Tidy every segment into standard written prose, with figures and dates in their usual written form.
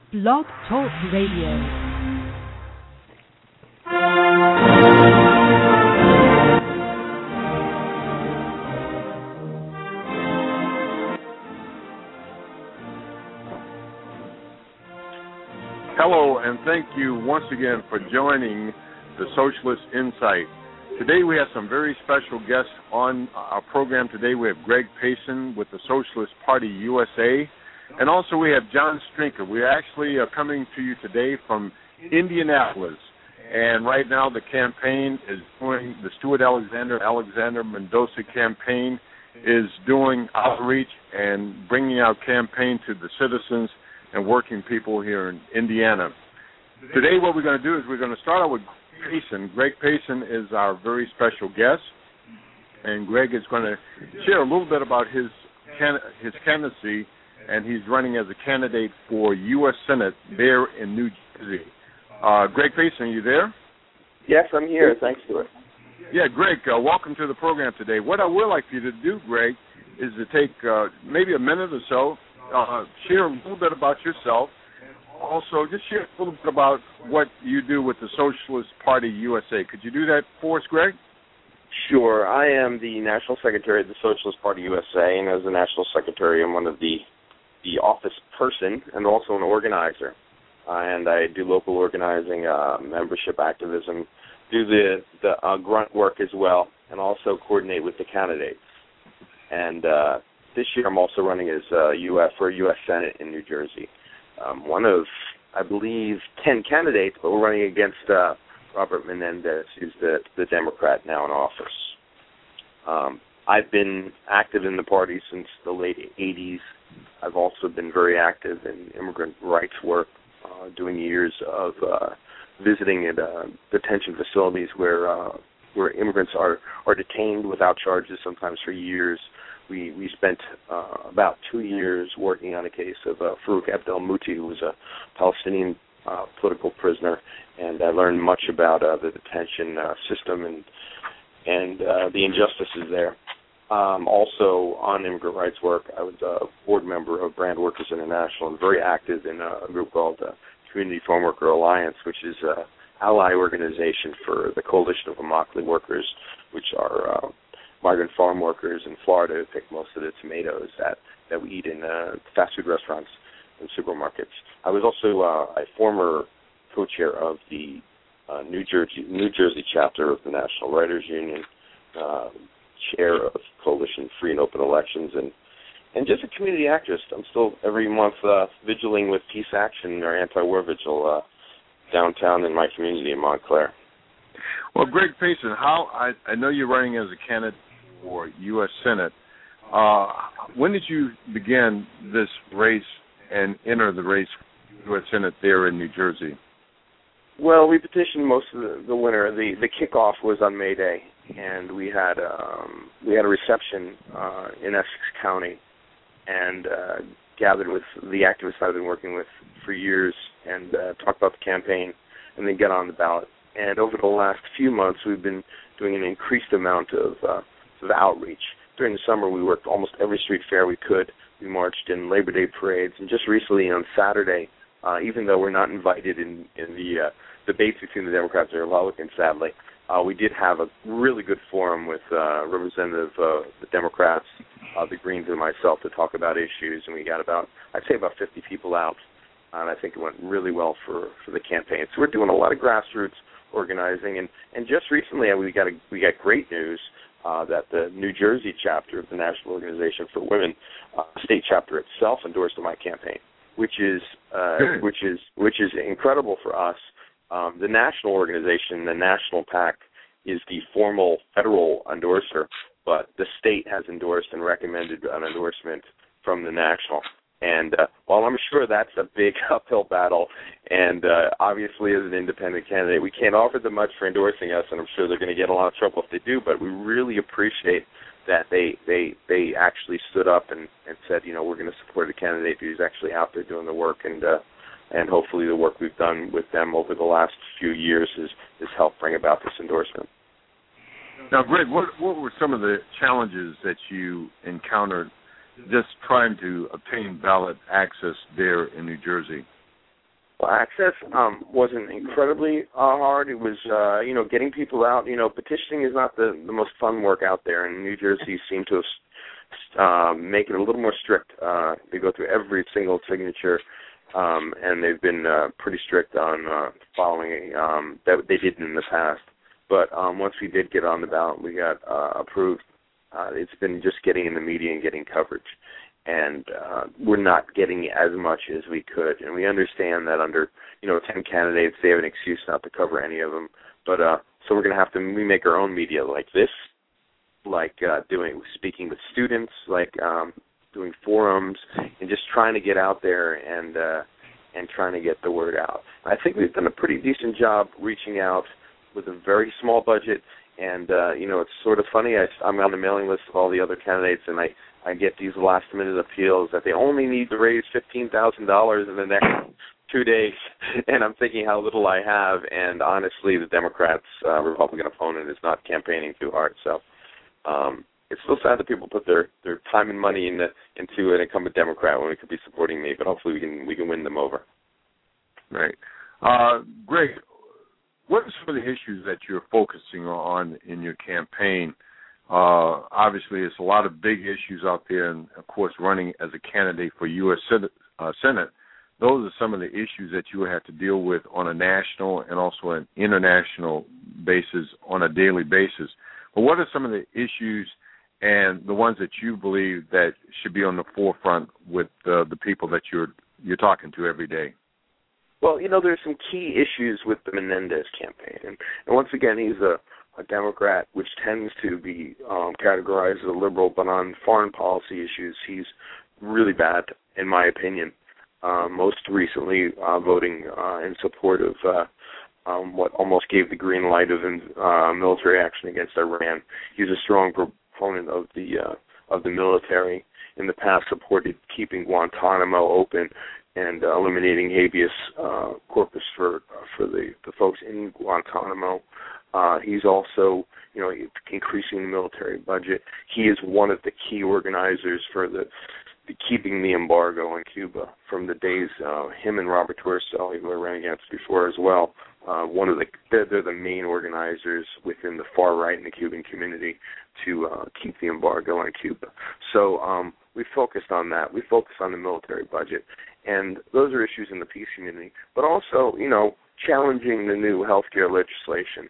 Blog Talk Radio. Hello, and thank you once again for joining the Socialist Insight. Today we have some very special guests on our program today. We have Greg Payson with the Socialist Party USA, and also we have John Strinker. We actually are coming to you today from Indianapolis, and right now the campaign is doing, the Stuart Alexander Mendoza campaign is doing outreach and bringing out campaign to the citizens and working people here in Indiana. Today what we're going to do is we're going to start out with Greg Payson. Greg Payson is our very special guest, and Greg is going to share a little bit about his candidacy, and he's running as a candidate for U.S. Senate there in New Jersey. Greg Payson, are you there? Yes, I'm here. Thanks, Stuart. Yeah, Greg, welcome to the program today. What I would like for you to do, Greg, is to take maybe a minute or so, share a little bit about yourself. Also, just share a little bit about what you do with the Socialist Party USA. Could you do that for us, Greg? Sure. I am the National Secretary of the Socialist Party USA, and as the National Secretary, I'm one of the office person and also an organizer. And I do local organizing, membership activism, do the grunt work as well, and also coordinate with the candidates. And this year I'm also running as for U.S. Senate in New Jersey. One of, I believe, 10 candidates, but we're running against Robert Menendez, who's the Democrat now in office. I've been active in the party since the late 80s. I've also been very active in immigrant rights work, doing years of visiting at detention facilities where immigrants are detained without charges, sometimes for years. We spent about 2 years working on a case of Farouk Abdel-Mouti, who was a Palestinian political prisoner, and I learned much about the detention system and the injustices there. Also, on immigrant rights work, I was a board member of Brand Workers International and very active in a group called Community Farm Worker Alliance, which is an ally organization for the Coalition of Immokalee Workers, which are migrant farm workers in Florida who pick most of the tomatoes that we eat in fast food restaurants and supermarkets. I was also a former co-chair of the New Jersey chapter of the National Writers Union, chair of Coalition Free and Open Elections, and just a community activist. I'm still every month vigiling with Peace Action, our anti-war vigil, downtown in my community in Montclair. Well, Greg Payson, I know you're running as a candidate for U.S. Senate. When did you begin this race and enter the race for U.S. Senate there in New Jersey? Well, we petitioned most of the winter. The kickoff was on May Day, and we had a reception in Essex County, and gathered with the activists I've been working with for years, and talked about the campaign, and then get on the ballot. And over the last few months, we've been doing an increased amount of outreach. During the summer, we worked almost every street fair we could. We marched in Labor Day parades, and just recently on Saturday, even though we're not invited in the debates between the Democrats and Republicans, sadly, we did have a really good forum with Representative the Democrats, the Greens, and myself to talk about issues, and we got about 50 people out, and I think it went really well for the campaign. So we're doing a lot of grassroots organizing, and just recently we got great news that the New Jersey chapter of the National Organization for Women, state chapter itself, endorsed my campaign, which is incredible for us. The national organization, the National PAC, is the formal federal endorser, but the state has endorsed and recommended an endorsement from the national. And while I'm sure that's a big uphill battle, and obviously as an independent candidate, we can't offer them much for endorsing us, and I'm sure they're going to get a lot of trouble if they do, but we really appreciate that they actually stood up and said, we're going to support a candidate who's actually out there doing the work, and hopefully the work we've done with them over the last few years has helped bring about this endorsement. Now, Greg, what were some of the challenges that you encountered just trying to obtain ballot access there in New Jersey? Well, access wasn't incredibly hard. It was, getting people out. Petitioning is not the most fun work out there, and New Jersey seemed to have make it a little more strict. They go through every single signature, and they've been pretty strict on following that they did in the past. But once we did get on the ballot, we got approved. It's been just getting in the media and getting coverage. And we're not getting as much as we could. And we understand that under, 10 candidates, they have an excuse not to cover any of them. But so we're going to have to make our own media like this, like speaking with students, like doing forums, and just trying to get out there and trying to get the word out. I think we've done a pretty decent job reaching out with a very small budget. And, it's sort of funny. I'm on the mailing list of all the other candidates, and I get these last-minute appeals that they only need to raise $15,000 in the next 2 days. And I'm thinking how little I have. And honestly, the Democrats' Republican opponent is not campaigning too hard. So it's still sad that people put their time and money into an incumbent Democrat when we could be supporting me. But hopefully we can win them over. Right. Greg, what are some of the issues that you're focusing on in your campaign? Obviously, it's a lot of big issues out there, and, of course, running as a candidate for U.S. Senate, those are some of the issues that you have to deal with on a national and also an international basis on a daily basis. But what are some of the issues and the ones that you believe that should be on the forefront with the people that you're talking to every day? Well, there's some key issues with the Menendez campaign. And once again, he's a Democrat, which tends to be categorized as a liberal, but on foreign policy issues, he's really bad, in my opinion. Most recently, voting in support of what almost gave the green light of military action against Iran. He's a strong proponent of the military. In the past, supported keeping Guantanamo open and eliminating habeas corpus for the folks in Guantanamo. He's also, increasing the military budget. He is one of the key organizers for the keeping the embargo on Cuba from the days him and Robert Torricelli, who I ran against before as well. They're the main organizers within the far right in the Cuban community to keep the embargo on Cuba. So we focused on that. We focused on the military budget. And those are issues in the peace community. But also, challenging the new healthcare legislation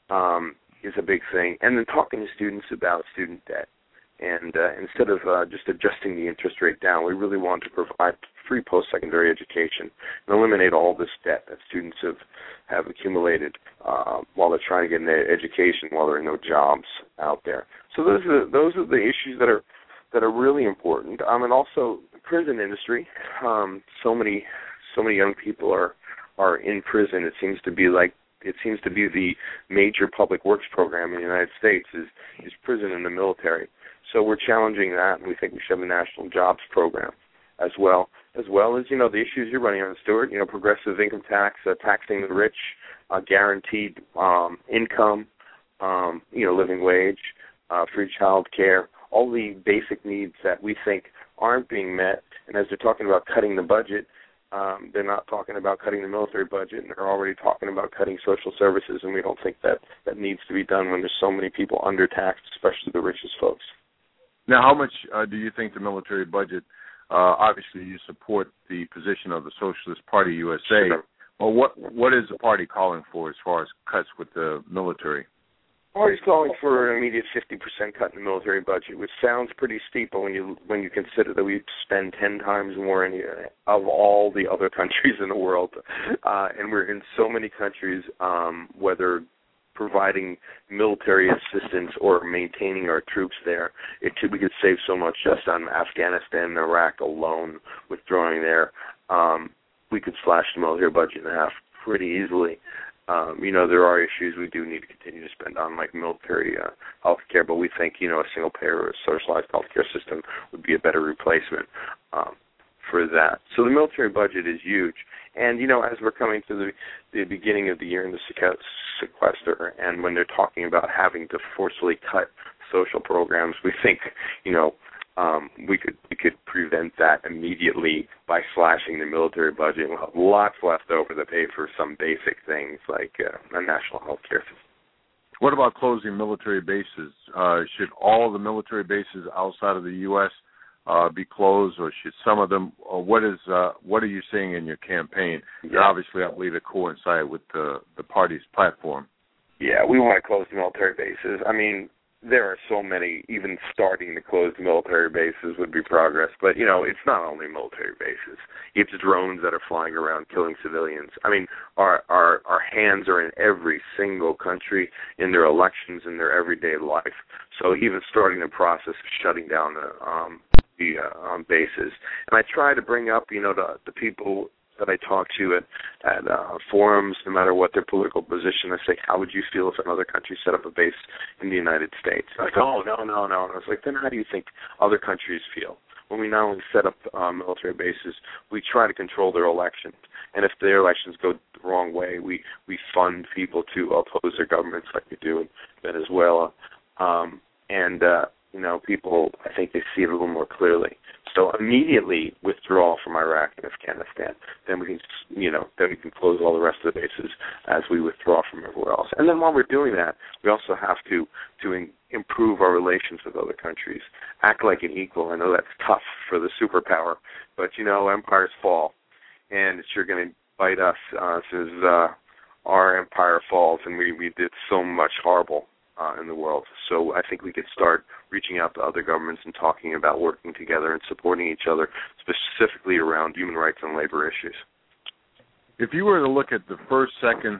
is a big thing. And then talking to students about student debt. And instead of just adjusting the interest rate down, we really want to provide free post-secondary education and eliminate all this debt that students have accumulated while they're trying to get an education while there are no jobs out there. So those are the issues that are really important. And also the prison industry. So many young people are in prison. It seems to be the major public works program in the United States is prison and the military. So we're challenging that, and we think we should have a national jobs program as well as the issues you're running on, Stuart. Progressive income tax, taxing the rich, guaranteed income, living wage, free child care, all the basic needs that we think aren't being met. And as they're talking about cutting the budget, they're not talking about cutting the military budget, and they're already talking about cutting social services, and we don't think that needs to be done when there's so many people undertaxed, especially the richest folks. Now, how much do you think the military budget, obviously you support the position of the Socialist Party USA, Sure. Well, what is the party calling for as far as cuts with the military? The party's calling for an immediate 50% cut in the military budget, which sounds pretty steep, but when you consider that we spend 10 times more of all the other countries in the world, and we're in so many countries, whether providing military assistance or maintaining our troops there, we could save so much just on Afghanistan and Iraq alone. Withdrawing there, we could slash the military budget in half pretty easily. There are issues we do need to continue to spend on, like military health care, but we think, a single-payer or socialized health care system would be a better replacement for that. So the military budget is huge. And, as we're coming to the beginning of the year in the sequester, and when they're talking about having to forcefully cut social programs, we think, we could prevent that immediately by slashing the military budget. We'll have lots left over to pay for some basic things like a national health care system. What about closing military bases? Should all the military bases outside of the U.S. Be closed, or should some of them? Or what are you seeing in your campaign? Yeah. And obviously, I believe it coincide with the party's platform. Yeah, we want to close the military bases. I mean, there are so many. Even starting to close the military bases would be progress. But, it's not only military bases. It's drones that are flying around killing civilians. I mean, our hands are in every single country in their elections, in their everyday life. So even starting the process of shutting down the bases. And I try to bring up, the people that I talk to at forums, no matter what their political position. I say, how would you feel if another country set up a base in the United States? Like, oh, no. And I was like, then how do you think other countries feel? When we not only set up military bases, we try to control their elections. And if their elections go the wrong way, we fund people to oppose their governments like we do in Venezuela. People, I think they see it a little more clearly. So immediately withdraw from Iraq and Afghanistan. Then we can close all the rest of the bases as we withdraw from everywhere else. And then while we're doing that, we also have to improve our relations with other countries. Act like an equal. I know that's tough for the superpower, but empires fall, and it's sure going to bite us as our empire falls, and we did so much horrible in the world. So I think we could start reaching out to other governments and talking about working together and supporting each other, specifically around human rights and labor issues. If you were to look at the first, second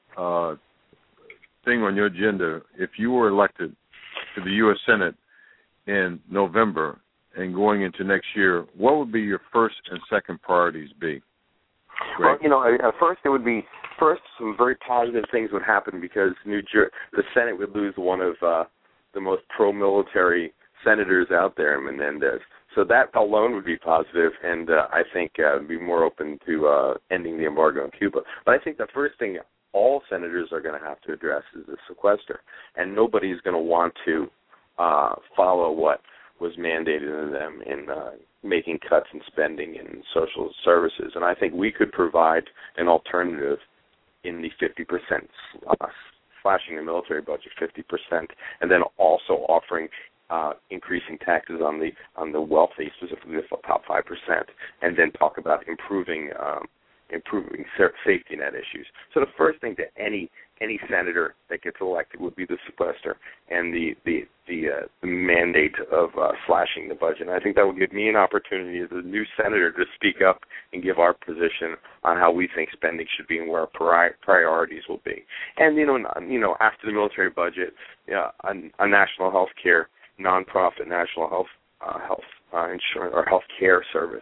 thing on your agenda, if you were elected to the U.S. Senate in November and going into next year, what would be your first and second priorities be? Well, at first it would be some very positive things would happen because the Senate would lose one of the most pro-military senators out there, Menendez. So that alone would be positive, and I think be more open to ending the embargo on Cuba. But I think the first thing all senators are going to have to address is the sequester, and nobody's going to want to follow what was mandated of them in making cuts in spending in social services. And I think we could provide an alternative in the 50% slashing the military budget 50%, and then also offering increasing taxes on the wealthy, specifically the top 5%, and then talk about improving safety net issues. So the first thing to any senator that gets elected would be the sequester and the mandate of slashing the budget. And I think that would give me an opportunity as a new senator to speak up and give our position on how we think spending should be and where our priorities will be. And after the military budget, a national health care, nonprofit national health insurance or health care service,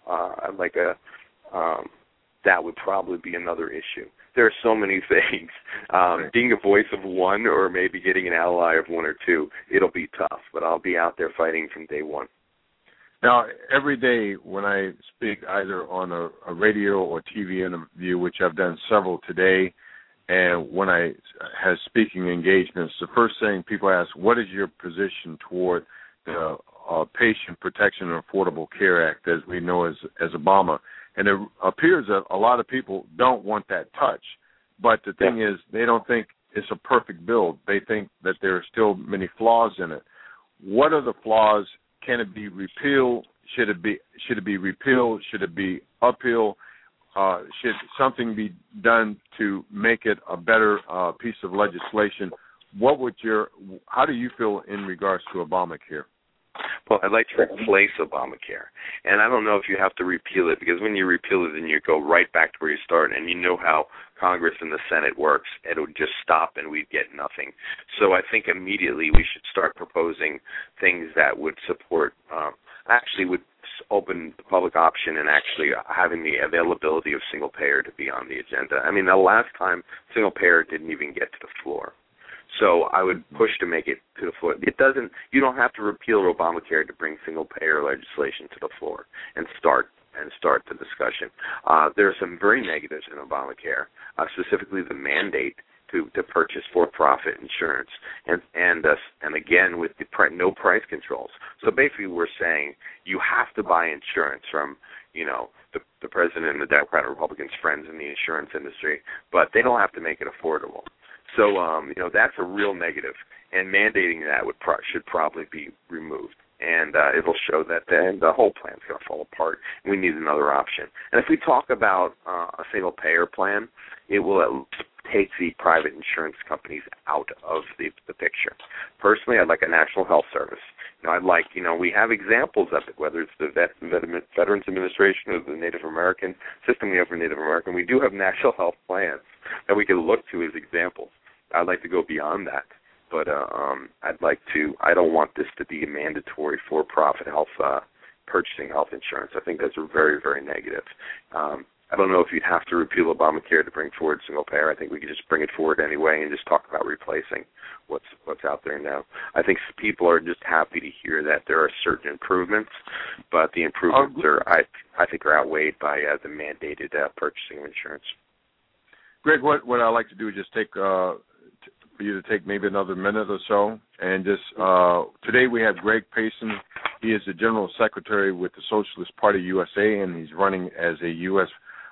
that would probably be another issue. There are so many things. Being a voice of one or maybe getting an ally of one or two, it'll be tough, but I'll be out there fighting from day one. Now, every day when I speak either on a radio or TV interview, which I've done several today, and when I have speaking engagements, the first thing people ask, what is your position toward the Patient Protection and Affordable Care Act, as we know as Obama? And it appears that a lot of people don't want that touch. But the thing is, they don't think it's a perfect bill. They think that there are still many flaws in it. What are the flaws? Can it be repealed? Should it be repealed? Should it be uphill? Should something be done to make it a better piece of legislation? How do you feel in regards to Obamacare? Well, I'd like to replace Obamacare. And I don't know if you have to repeal it, because when you repeal it, then you go right back to where you started. And you know how Congress and the Senate works. It would just stop and we'd get nothing. So I think immediately we should start proposing things that would support, actually would open the public option and actually having the availability of single payer to be on the agenda. I mean, the last time single payer didn't even get to the floor. So I would push to make it to the floor. You don't have to repeal Obamacare to bring single-payer legislation to the floor and start the discussion. There are some very negatives in Obamacare, specifically the mandate to purchase for-profit insurance, and again with the no price controls. So basically, we're saying you have to buy insurance from the president and the Democrat and Republicans' friends in the insurance industry, but they don't have to make it affordable. So that's a real negative, and mandating that should probably be removed. And it'll show that the whole plan's going to fall apart. We need another option. And if we talk about a single-payer plan, it will at least take the private insurance companies out of the picture. Personally, I'd like a national health service. I'd like, we have examples of it, whether it's the Veterans Administration or the Native American system we have for Native American. We do have national health plans that we can look to as examples. I'd like to go beyond that. But I don't want this to be a mandatory for-profit purchasing health insurance. I think that's very, very negative. I don't know if you'd have to repeal Obamacare to bring forward single payer. I think we could just bring it forward anyway and just talk about replacing what's out there now. I think people are just happy to hear that there are certain improvements, but the improvements I think are outweighed by the mandated purchasing of insurance. Greg, what I'd like to do is just take for you to take maybe another minute or so, and just today we have Greg Payson. He is the General Secretary with the Socialist Party USA, and he's running as a U.S.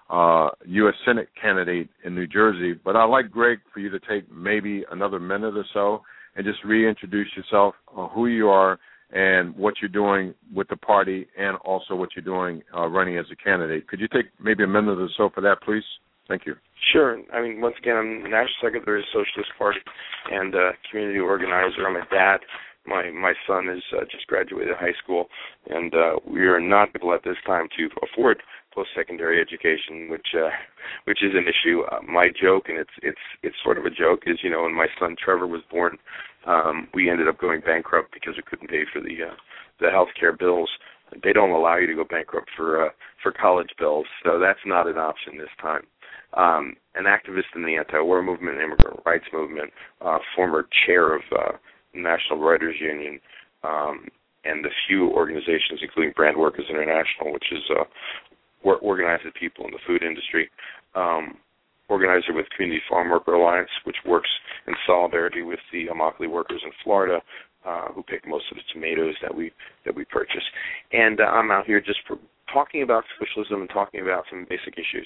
Senate candidate in New Jersey. But I'd like, Greg, for you to take maybe another minute or so and just reintroduce yourself, who you are, and what you're doing with the party, and also what you're doing running as a candidate. Could you take maybe a minute or so for that, please? Thank you. Sure. Once again, I'm the National Secretary of the Socialist Party and community organizer. I'm a dad. My son has just graduated high school, and we are not able at this time to afford post-secondary education, which is an issue. My joke, and it's sort of a joke, is when my son Trevor was born, we ended up going bankrupt because we couldn't pay for the health care bills. They don't allow you to go bankrupt for college bills, so that's not an option this time. An activist in the anti-war movement, immigrant rights movement, former chair of the National Writers Union, and a few organizations, including Brand Workers International, which is organizes people in the food industry, organizer with Community Farm Worker Alliance, which works in solidarity with the Immokalee workers in Florida, who pick most of the tomatoes that we purchase. And I'm out here just talking about socialism and talking about some basic issues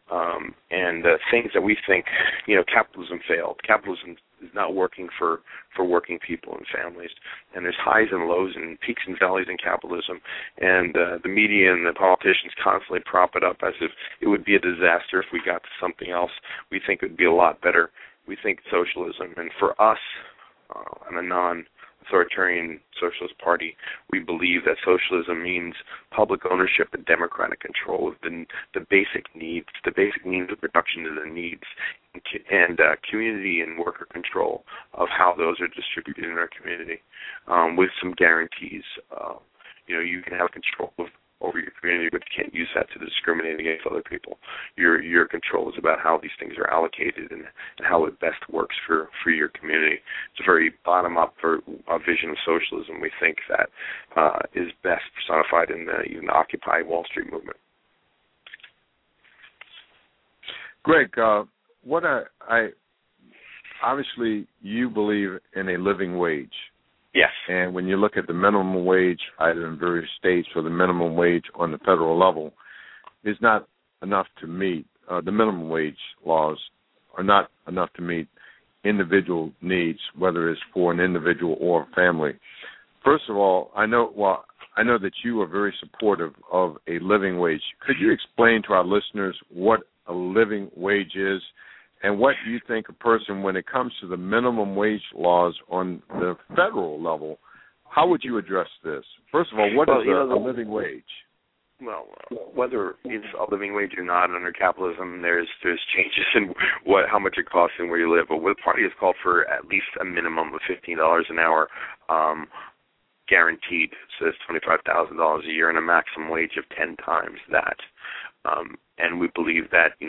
and things that we think, capitalism failed. Capitalism is not working for working people and families. And there's highs and lows and peaks and valleys in capitalism. And the media and the politicians constantly prop it up as if it would be a disaster if we got to something else. We think it would be a lot better. We think socialism. And for us, and a non-authoritarian socialist party, we believe that socialism means public ownership and democratic control of the basic needs, the basic means of production of the needs, and community and worker control of how those are distributed in our community, with some guarantees. You can have control over your community, but you can't use that to discriminate against other people. Your control is about how these things are allocated and how it best works for your community. It's a very bottom-up vision of socialism, we think, that is best personified in even the Occupy Wall Street movement. Greg, obviously you believe in a living wage. Yes. And when you look at the minimum wage, either in various states or the minimum wage on the federal level, is not enough to meet, the minimum wage laws are not enough to meet individual needs, whether it's for an individual or a family. First of all, I know that you are very supportive of a living wage. Could you explain to our listeners what a living wage is? And what do you think a person, when it comes to the minimum wage laws on the federal level, how would you address this? First of all, what is a living wage? Well, whether it's a living wage or not under capitalism, there's changes in how much it costs and where you live. But the party has called for at least a minimum of $15 an hour, guaranteed. So that's $25,000 a year, and a maximum wage of 10 times that. And we believe that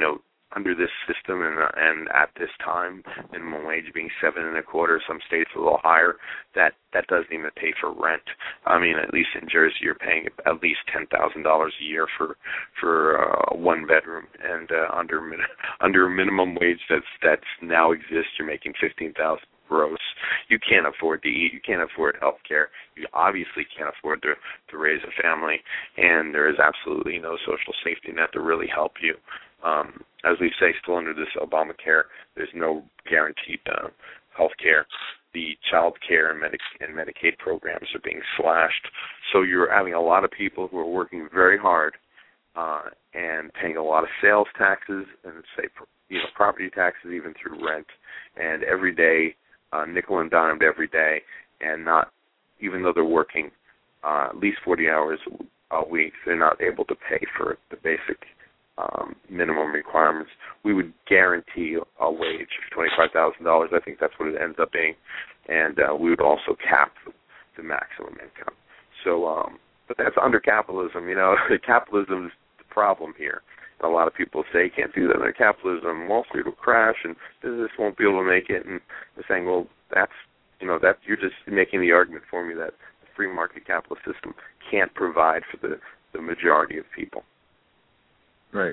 under this system and at this time, minimum wage being $7.25, some states a little higher, that doesn't even pay for rent. I mean, at least in Jersey, you're paying at least $10,000 a year for a one bedroom, and under minimum wage that's now exists, you're making $15,000 gross. You can't afford to eat. You can't afford health care. You obviously can't afford to raise a family, and there is absolutely no social safety net to really help you. As we say, still under this Obamacare, there's no guaranteed health care. The child care and Medicaid programs are being slashed. So you're having a lot of people who are working very hard and paying a lot of sales taxes and, say, property taxes, even through rent, and every day, nickel and dimed every day, and not, even though they're working at least 40 hours a week, they're not able to pay for the basic minimum requirements. We would guarantee a wage of $25,000. I think that's what it ends up being, and we would also cap the maximum income. So, but that's under capitalism. Capitalism is the problem here. And a lot of people say you can't do that under capitalism. Wall Street will crash, and business won't be able to make it. And they're saying, well, that you're just making the argument for me that the free market capitalist system can't provide for the majority of people. Right.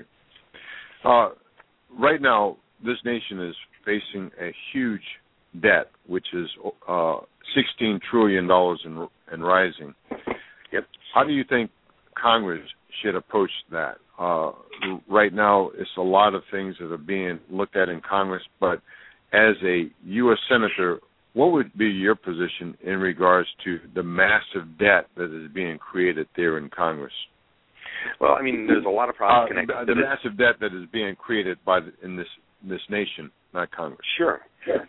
Right now, this nation is facing a huge debt, which is $16 trillion and rising. Yep. How do you think Congress should approach that? Right now, it's a lot of things that are being looked at in Congress, but as a U.S. Senator, what would be your position in regards to the massive debt that is being created there in Congress? Well, I mean, there's a lot of problems connected to the massive debt that is being created in this nation, not Congress. Sure.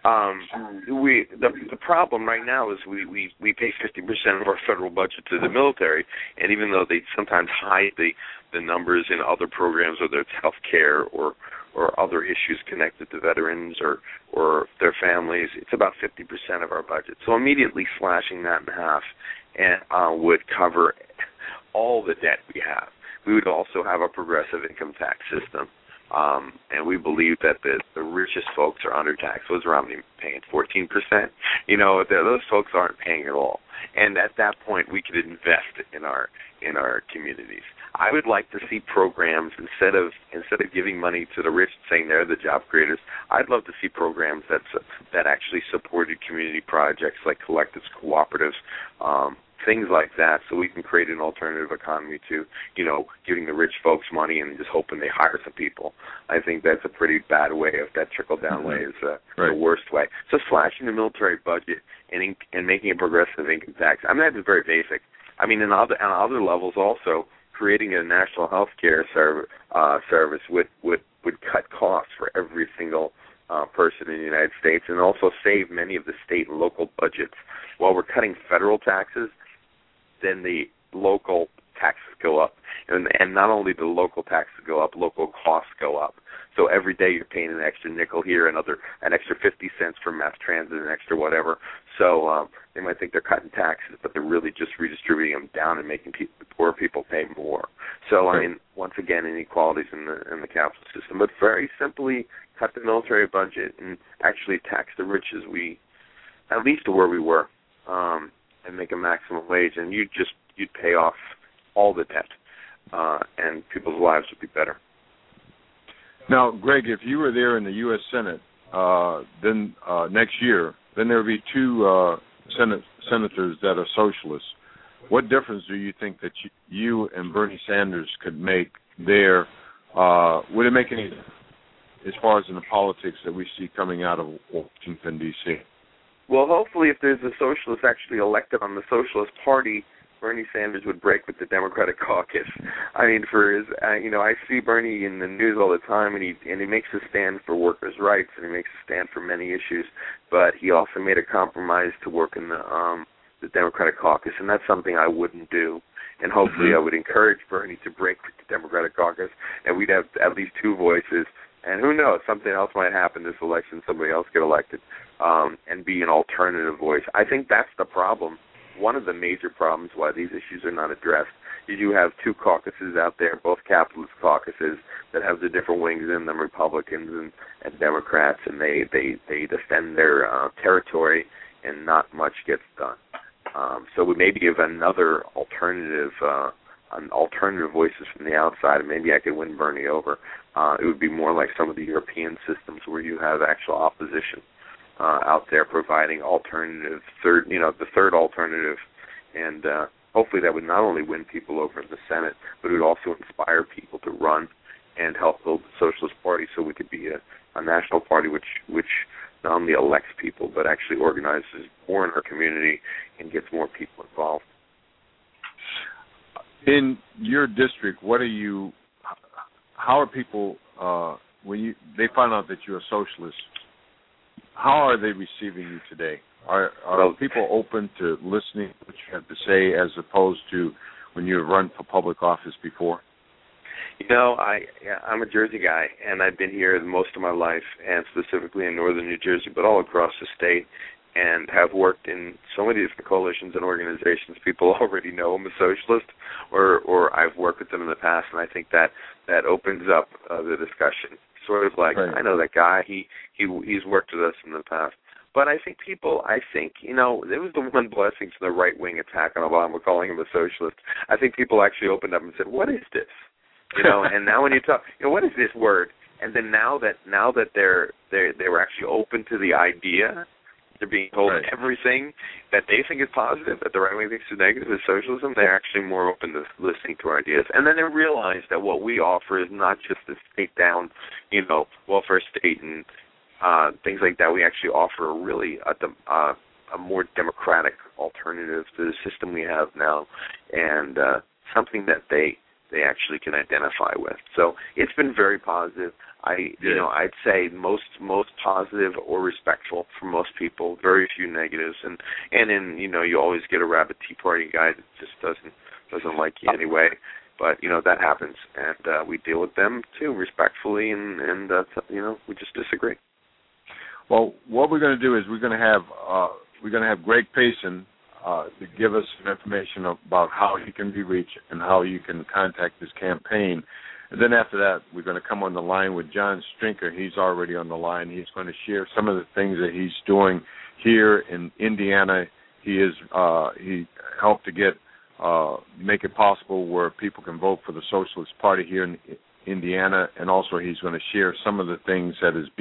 The problem right now is we pay 50% of our federal budget to the military, and even though they sometimes hide the numbers in other programs, whether it's health care or other issues connected to veterans or their families, it's about 50% of our budget. So immediately slashing that in half would cover all the debt we have. We would also have a progressive income tax system. And we believe that the richest folks are undertaxed. Those around me paying 14%. Those folks aren't paying at all. And at that point, we could invest in our communities. I would like to see programs instead of giving money to the rich, saying they're the job creators. I'd love to see programs that actually supported community projects like collectives, cooperatives, things like that, so we can create an alternative economy to, giving the rich folks money and just hoping they hire some people. I think that's a pretty bad way. If that trickle-down way is the worst way. So slashing the military budget and making a progressive income tax, I mean, that's very basic. I mean, on other levels also, creating a national health care service would cut costs for every single person in the United States, and also save many of the state and local budgets. While we're cutting federal taxes, then the local taxes go up. And not only do local taxes go up, local costs go up. So every day you're paying an extra nickel here, an extra 50 cents for mass transit, an extra whatever. So they might think they're cutting taxes, but they're really just redistributing them down and making poor people pay more. So, I mean, once again, inequalities in the capital system. But very simply cut the military budget and actually tax the rich at least to where we were. And make a maximum wage, and you'd pay off all the debt, and people's lives would be better. Now, Greg, if you were there in the U.S. Senate, then next year, then there would be two senators that are socialists. What difference do you think that you and Bernie Sanders could make there? Would it make any difference as far as in the politics that we see coming out of Washington, D.C.? Well, hopefully, if there's a socialist actually elected on the Socialist Party, Bernie Sanders would break with the Democratic caucus. I mean, for his, I see Bernie in the news all the time, and he makes a stand for workers' rights, and he makes a stand for many issues. But he also made a compromise to work in the Democratic caucus, and that's something I wouldn't do. And hopefully, I would encourage Bernie to break with the Democratic caucus, and we'd have at least two voices. And who knows, something else might happen this election, somebody else get elected, and be an alternative voice. I think that's the problem. One of the major problems why these issues are not addressed you do have two caucuses out there, both capitalist caucuses that have the different wings in them, Republicans and Democrats, and they defend their territory, and not much gets done. So we maybe give another alternative voices from the outside, and maybe I could win Bernie over. It would be more like some of the European systems where you have actual opposition out there providing alternative, the third alternative, and hopefully that would not only win people over in the Senate, but it would also inspire people to run and help build the Socialist Party so we could be a national party which not only elects people but actually organizes more in our community and gets more people involved. In your district, how are people, when they find out that you're a socialist, how are they receiving you today? Are people open to listening to what you have to say as opposed to when you run for public office before? I'm a Jersey guy, and I've been here most of my life, and specifically in northern New Jersey, but all across the state, and have worked in so many different coalitions and organizations. People already know I'm a socialist, or I've worked with them in the past, and I think that opens up the discussion. Sort of like, right. I know that guy, he's worked with us in the past. But I think there was the one blessing to the right-wing attack on Obama, calling him a socialist. I think people actually opened up and said, what is this? And now when you talk, what is this word? And then now that they were actually open to the idea, they're being told right. Everything that they think is positive, that the right wing thinks is negative, is socialism, they're actually more open to listening to our ideas. And then they realize that what we offer is not just a state-down, welfare state and things like that. We actually offer really a more democratic alternative to the system we have now, and something that they actually can identify with. So it's been very positive. I'd say most positive or respectful for most people. Very few negatives, and you always get a rabid Tea Party guy that just doesn't like you anyway. But that happens, and we deal with them too respectfully, and we just disagree. Well, what we're going to do is we're going to have Greg Payson to give us some information about how he can be reached and how you can contact his campaign. And then after that, we're going to come on the line with John Strinker. He's already on the line. He's going to share some of the things that he's doing here in Indiana. He helped to make it possible where people can vote for the Socialist Party here in Indiana, and also he's going to share some of the things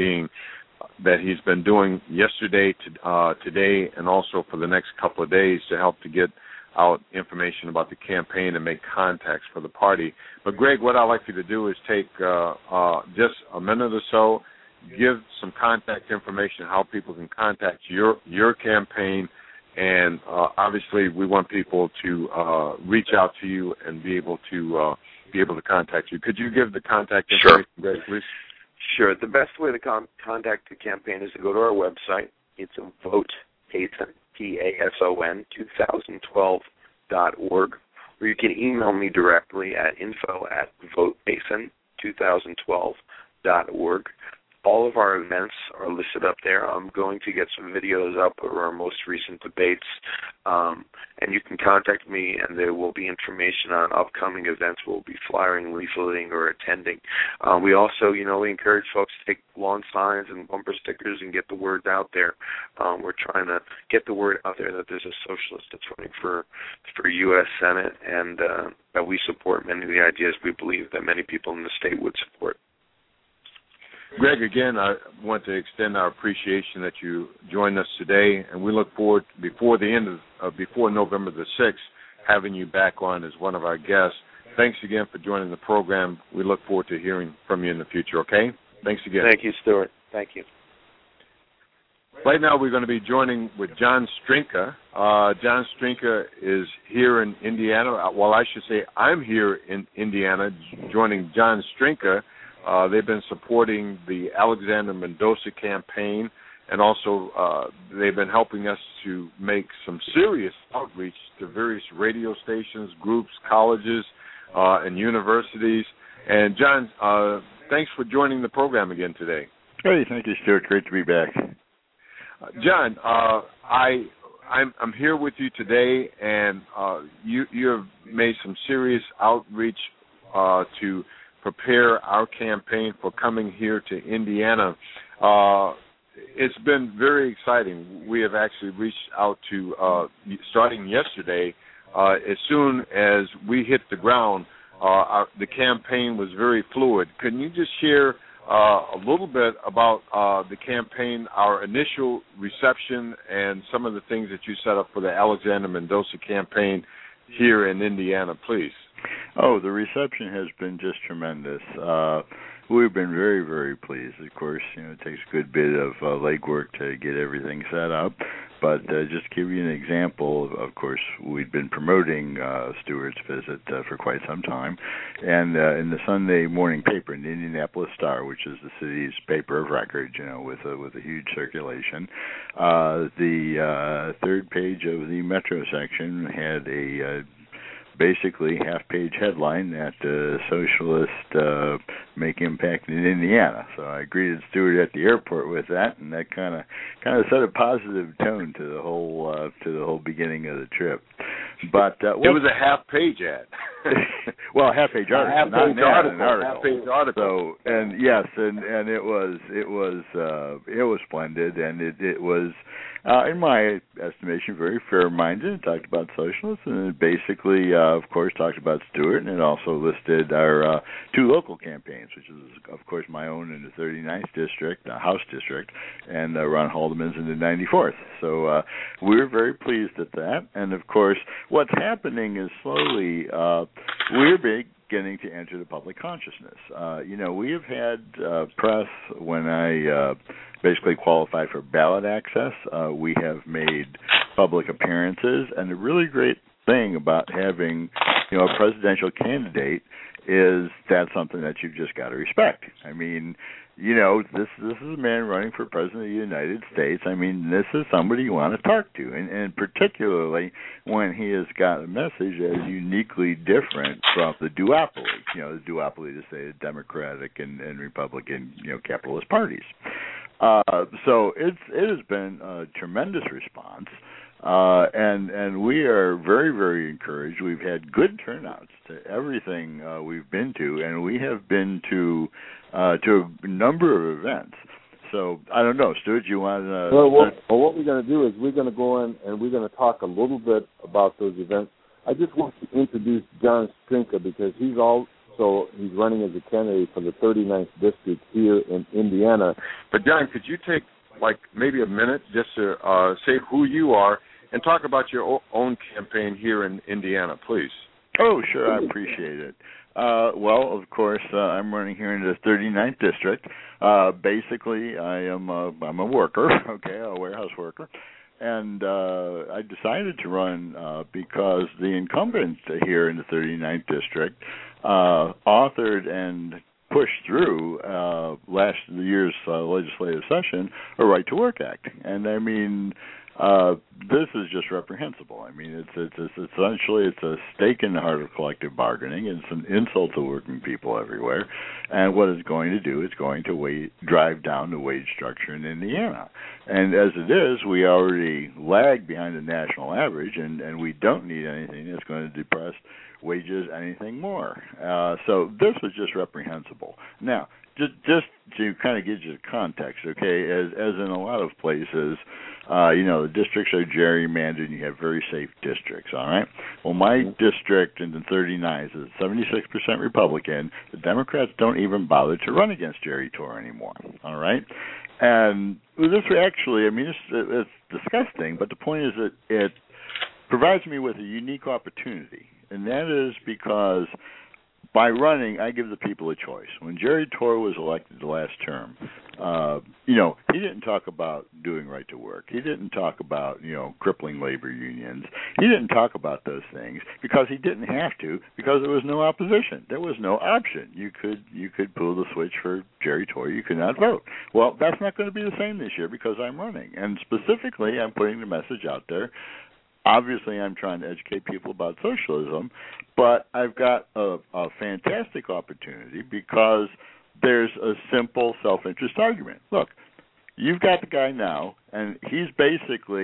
that he's been doing yesterday, today, and also for the next couple of days to help to get out information about the campaign and make contacts for the party. But, Greg, what I'd like you to do is take just a minute or so, give some contact information, how people can contact your campaign, and obviously we want people to reach out to you and be able to contact you. Could you give the contact information, Sure. Greg, please? Sure. The best way to contact the campaign is to go to our website. It's Vote Payson, PASON 2012.org, or you can email me directly at info@votepayson2012.org. All of our events are listed up there. I'm going to get some videos up of our most recent debates, and you can contact me, and there will be information on upcoming events we'll be flyering, leafleting, or attending. We also, we encourage folks to take lawn signs and bumper stickers and get the word out there. We're trying to get the word out there that there's a socialist that's running for U.S. Senate, and that we support many of the ideas we believe that many people in the state would support. Greg, again, I want to extend our appreciation that you joined us today, and we look forward before November the 6th, having you back on as one of our guests. Thanks again for joining the program. We look forward to hearing from you in the future, okay? Thanks again. Thank you, Stuart. Thank you. Right now we're going to be joining with John Strinker. John Strinker is here in Indiana. Well, I should say I'm here in Indiana joining John Strinker. They've been supporting the Alexander Mendoza campaign, and also they've been helping us to make some serious outreach to various radio stations, groups, colleges, and universities. And, John, thanks for joining the program again today. Hey, thank you, Stuart. Great to be back. John, I I'm here with you today, and you have made some serious outreach to prepare our campaign for coming here to Indiana. It's been very exciting. We have actually reached out to, starting yesterday, as soon as we hit the ground, the campaign was very fluid. Can you just share a little bit about the campaign, our initial reception, and some of the things that you set up for the Alexander Mendoza campaign here in Indiana, please? Oh, the reception has been just tremendous. We've been very, very pleased. Of course, it takes a good bit of legwork to get everything set up. But just to give you an example, of course, we've been promoting Stewart's visit for quite some time. And in the Sunday morning paper, in the Indianapolis Star, which is the city's paper of record, with a huge circulation, the third page of the Metro section had a basically half-page headline that socialists make impact in Indiana. So I greeted Stewart at the airport with that, and that kind of set a positive tone to the whole beginning of the trip. But it was a half-page ad. Well, half-page article, half-page article. So, and yes, and it was splendid, and it was. In my estimation, very fair-minded. It talked about socialists, and it basically, of course, talked about Stewart, and it also listed our two local campaigns, which is, of course, my own in the 39th District, House District, and Ron Haldeman's in the 94th. So we're very pleased at that. And, of course, what's happening is slowly we're beginning to enter the public consciousness. We have had press when I basically qualified for ballot access. We have made public appearances, and the really great thing about having, a presidential candidate is that's something that you've just got to respect. I mean, this is a man running for president of the United States. I mean, this is somebody you want to talk to, and particularly when he has got a message that is uniquely different from the duopoly, the duopoly to say the Democratic and Republican, capitalist parties. So it has been a tremendous response, and we are very, very encouraged. We've had good turnouts to everything we've been to, and we have been to a number of events. So I don't know, Stuart, you want to? Well, what we're going to do is we're going to go in and we're going to talk a little bit about those events. I just want to introduce John Strinka because he's running as a candidate for the 39th District here in Indiana. But, John, could you take, maybe a minute just to say who you are and talk about your own campaign here in Indiana, please? Oh, sure. I appreciate it. Well, of course, I'm running here in the 39th District. Basically, I'm a worker, a warehouse worker. And I decided to run because the incumbent here in the 39th District authored and pushed through last year's legislative session a Right to Work Act. And I mean, this is just reprehensible. I mean, it's essentially a stake in the heart of collective bargaining. It's an insult to working people everywhere. And what it's going to do is going to drive down the wage structure in Indiana. And as it is, we already lag behind the national average, and we don't need anything that's going to depress wages anything more. So this was just reprehensible. Now, just to kind of give you the context, okay, as in a lot of places, the districts are gerrymandered and you have very safe districts, all right? Well, my district in the 39th is 76% Republican. The Democrats don't even bother to run against Jerry Torre anymore, all right? And this actually, I mean, it's disgusting, but the point is that it provides me with a unique opportunity, and that is because by running, I give the people a choice. When Jerry Torre was elected the last term, he didn't talk about doing right to work. He didn't talk about, crippling labor unions. He didn't talk about those things because he didn't have to, because there was no opposition. There was no option. You could pull the switch for Jerry Torre. You could not vote. Well, that's not going to be the same this year because I'm running. And specifically, I'm putting the message out there. Obviously, I'm trying to educate people about socialism, but I've got a fantastic opportunity because there's a simple self-interest argument. Look, you've got the guy now, and he's basically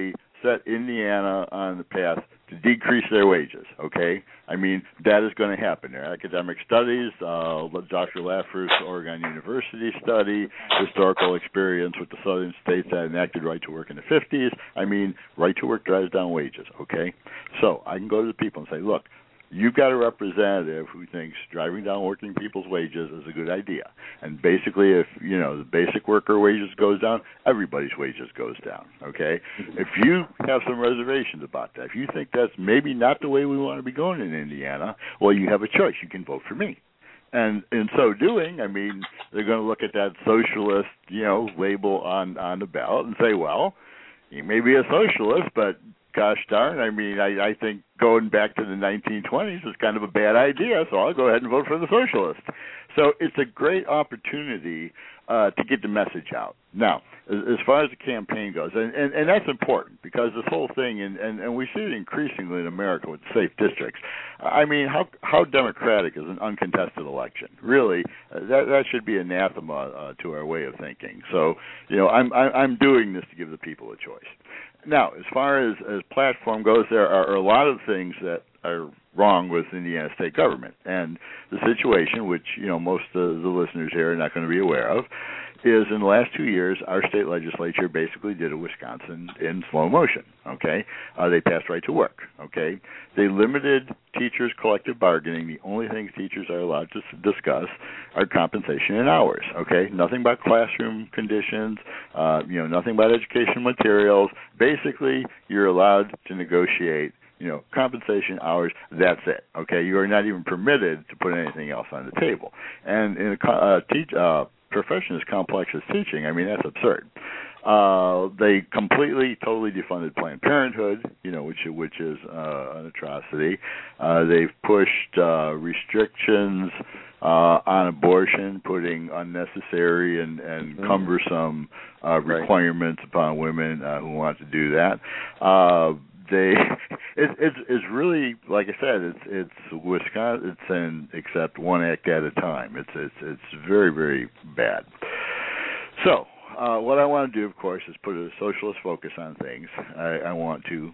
set Indiana on the path to decrease their wages, okay? I mean, that is going to happen. There are academic studies, Dr. Laffer's Oregon University study, historical experience with the southern states that enacted right to work in the 50s. I mean, right to work drives down wages, okay? So I can go to the people and say, look, you've got a representative who thinks driving down working people's wages is a good idea. And basically, if, the basic worker wages goes down, everybody's wages goes down, okay? If you have some reservations about that, if you think that's maybe not the way we want to be going in Indiana, well, you have a choice. You can vote for me. And in so doing, I mean, they're going to look at that socialist, label on the ballot and say, well, you may be a socialist, but gosh darn, I mean, I think going back to the 1920s is kind of a bad idea, so I'll go ahead and vote for the socialist. So it's a great opportunity to get the message out. Now, as far as the campaign goes, and that's important because this whole thing, and we see it increasingly in America with safe districts. I mean, how democratic is an uncontested election? Really, that should be anathema to our way of thinking. So, I'm doing this to give the people a choice. Now, as far as platform goes, there are a lot of things that are wrong with Indiana state government. And the situation, which, most of the listeners here are not going to be aware of, is in the last 2 years, our state legislature basically did a Wisconsin in slow motion, okay? They passed right to work, okay? They limited teachers' collective bargaining. The only things teachers are allowed to discuss are compensation and hours, okay? Nothing about classroom conditions, nothing about education materials. Basically, you're allowed to negotiate compensation, hours, that's it, okay? You are not even permitted to put anything else on the table. And in a profession as complex as teaching, I mean, that's absurd. They completely, totally defunded Planned Parenthood, which is an atrocity. They've pushed restrictions on abortion, putting unnecessary and cumbersome requirements upon women who want to do that. It's really, like I said, it's Wisconsin, except one act at a time. It's very, very bad. So what I want to do, of course, is put a socialist focus on things. I want to,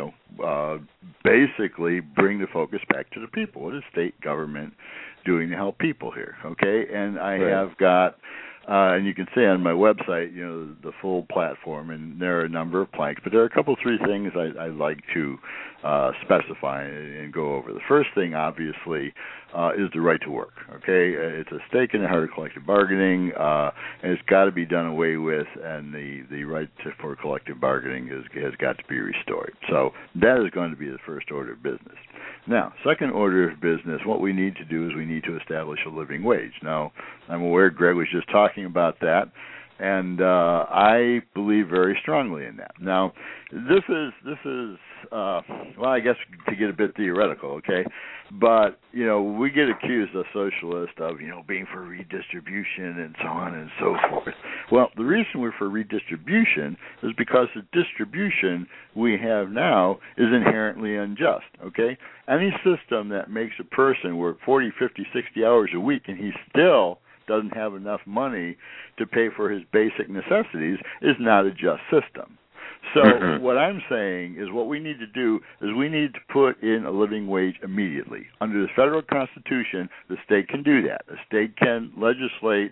basically bring the focus back to the people. What is state government doing to help people here? Okay, and I have got. And you can see on my website, the full platform, and there are a number of planks. But there are three things I'd like to specify and go over. The first thing, obviously, is the right to work. Okay, it's a stake in the heart of collective bargaining, and it's got to be done away with. And the right for collective bargaining has got to be restored. So that is going to be the first order of business. Now, second order of business, what we need to do is we need to establish a living wage. Now, I'm aware Greg was just talking about that, and I believe very strongly in that. Now, this is well, I guess to get a bit theoretical, okay? But, we get accused as socialists of, being for redistribution and so on and so forth. Well, the reason we're for redistribution is because the distribution we have now is inherently unjust, okay? Any system that makes a person work 40, 50, 60 hours a week and he still doesn't have enough money to pay for his basic necessities is not a just system. So what I'm saying is what we need to do is we need to put in a living wage immediately. Under the federal Constitution, the state can do that. The state can legislate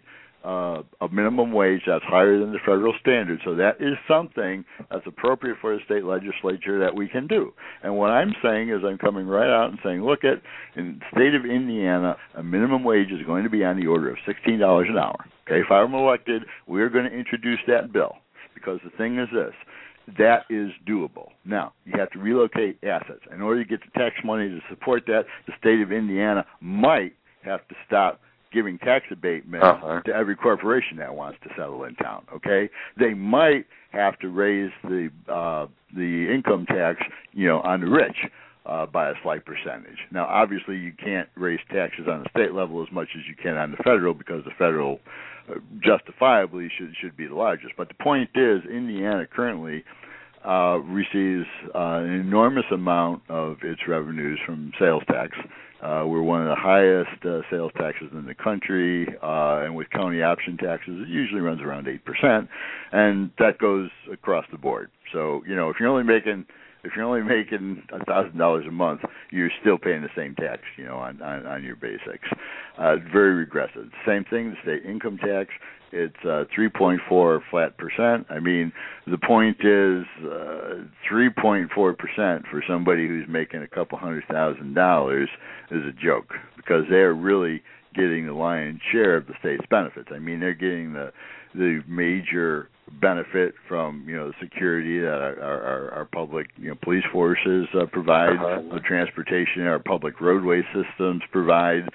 a minimum wage that's higher than the federal standard. So that is something that's appropriate for the state legislature that we can do. And what I'm saying is I'm coming right out and saying, look, in the state of Indiana, a minimum wage is going to be on the order of $16 an hour. Okay, if I'm elected, we're going to introduce that bill because the thing is this. That is doable. Now, you have to relocate assets. In order to get the tax money to support that, the state of Indiana might have to stop giving tax abatement to every corporation that wants to settle in town, okay? They might have to raise the income tax, on the rich by a slight percentage. Now, obviously, you can't raise taxes on the state level as much as you can on the federal because the federal justifiably should be the largest. But the point is, Indiana currently receives an enormous amount of its revenues from sales tax, We're one of the highest sales taxes in the country, and with county option taxes, it usually runs around 8%, and that goes across the board. So, if you're only making $1,000 a month, you're still paying the same tax, on your basics. Very regressive. Same thing, the state income tax. It's 3.4 flat percent. I mean, the point is 3.4% for somebody who's making a couple $100,000 is a joke, because they're really getting the lion's share of the state's benefits. I mean, they're getting the major benefit from the security that our public police forces provide, the transportation our public roadway systems provide,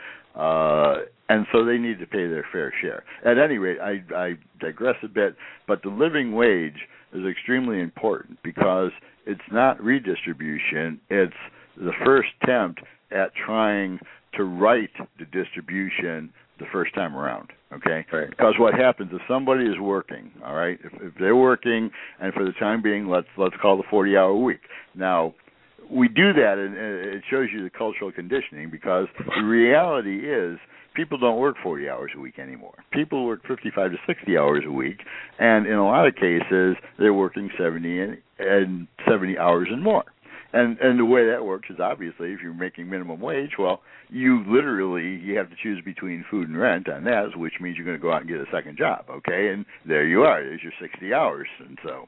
and so they need to pay their fair share. At any rate, I digress a bit, but the living wage is extremely important because it's not redistribution, it's the first attempt at trying to right the distribution the first time around, okay? Right. Because what happens if somebody is working, all right, if they're working, and for the time being, let's call the 40-hour week. Now, we do that, and it shows you the cultural conditioning, because the reality is people don't work 40 hours a week anymore. People work 55 to 60 hours a week, and in a lot of cases, they're working 70 hours and more. And the way that works is, obviously, if you're making minimum wage, well, you have to choose between food and rent on that, which means you're going to go out and get a second job, okay? And there you are. There's your 60 hours. And so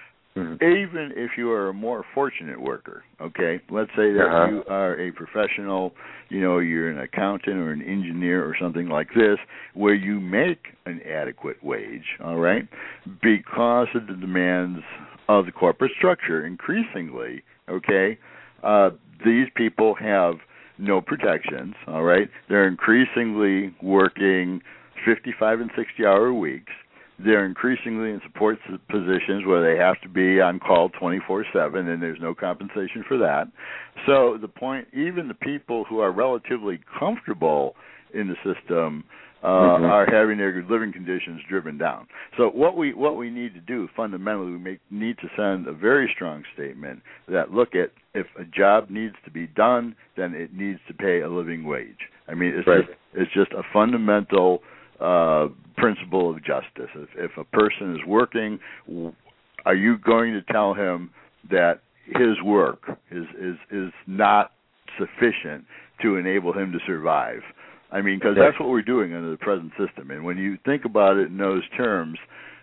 even if you are a more fortunate worker, okay, let's say that you are a professional, you're an accountant or an engineer or something like this, where you make an adequate wage, all right, because of the demands of the corporate structure, increasingly, okay, these people have no protections, all right? They're increasingly working 55 and 60-hour weeks. They're increasingly in support positions where they have to be on call 24/7, and there's no compensation for that. So the point, even the people who are relatively comfortable in the system are having their living conditions driven down. So what we need to do fundamentally, we need to send a very strong statement that, look, if a job needs to be done, then it needs to pay a living wage. I mean, it's just a fundamental principle of justice. If a person is working, are you going to tell him that his work is not sufficient to enable him to survive? I mean, because that's what we're doing under the present system. And when you think about it in those terms,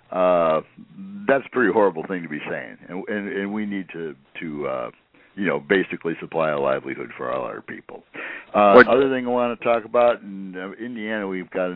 that's a pretty horrible thing to be saying. And we need to basically supply a livelihood for all our people. Other thing I want to talk about, in Indiana, we've got,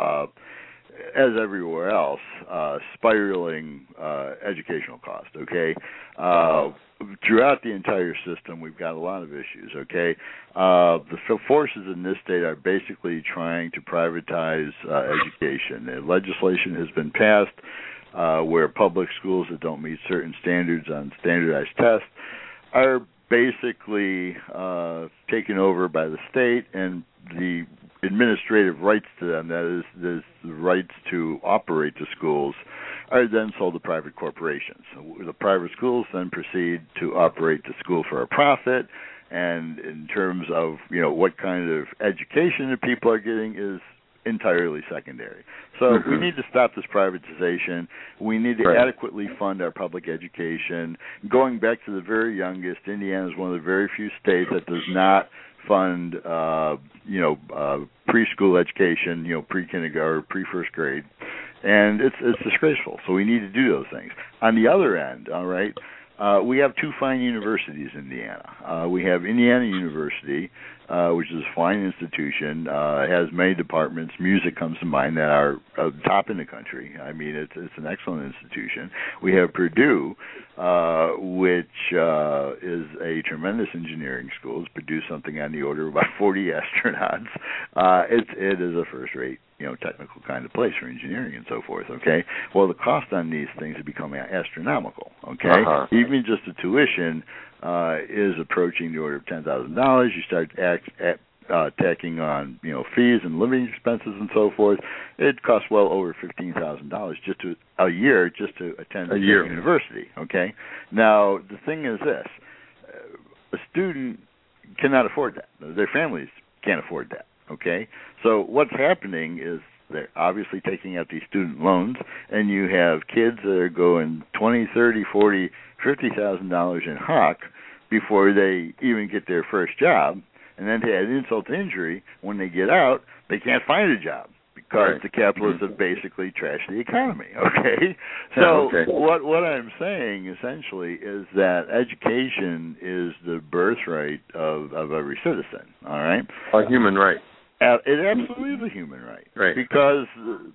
as everywhere else, spiraling educational cost, okay? Throughout the entire system, we've got a lot of issues, okay? The forces in this state are basically trying to privatize education. Legislation has been passed where public schools that don't meet certain standards on standardized tests are basically taken over by the state, and the administrative rights to them, that is, the rights to operate the schools, are then sold to private corporations. So the private schools then proceed to operate the school for a profit, and in terms of what kind of education the people are getting is entirely secondary. So we need to stop this privatization. We need to adequately fund our public education. Going back to the very youngest, Indiana is one of the very few states that does not fund preschool education, pre-kindergarten or pre-first grade, and it's disgraceful. So we need to do those things. On the other end, all right, we have two fine universities in Indiana. We have Indiana University, which is a fine institution. It has many departments. Music comes to mind that are top in the country. I mean, it's an excellent institution. We have Purdue, which is a tremendous engineering school. It's produced something on the order of about 40 astronauts. It is a first-rate, technical kind of place for engineering and so forth, okay? Well, the cost on these things have become astronomical, okay? Even just the tuition is approaching the order of $10,000. You start tacking on, fees and living expenses and so forth. It costs well over $15,000 a year just to attend a university, okay? Now, the thing is this. A student cannot afford that. Their families can't afford that. Okay, so what's happening is they're obviously taking out these student loans, and you have kids that are going $20, $30, $40, $50,000 in hock before they even get their first job, and then to add insult to injury, when they get out, they can't find a job because the capitalists have basically trashed the economy. Okay, so what I'm saying essentially is that education is the birthright of every citizen. All right, a human right. It absolutely is a human right, because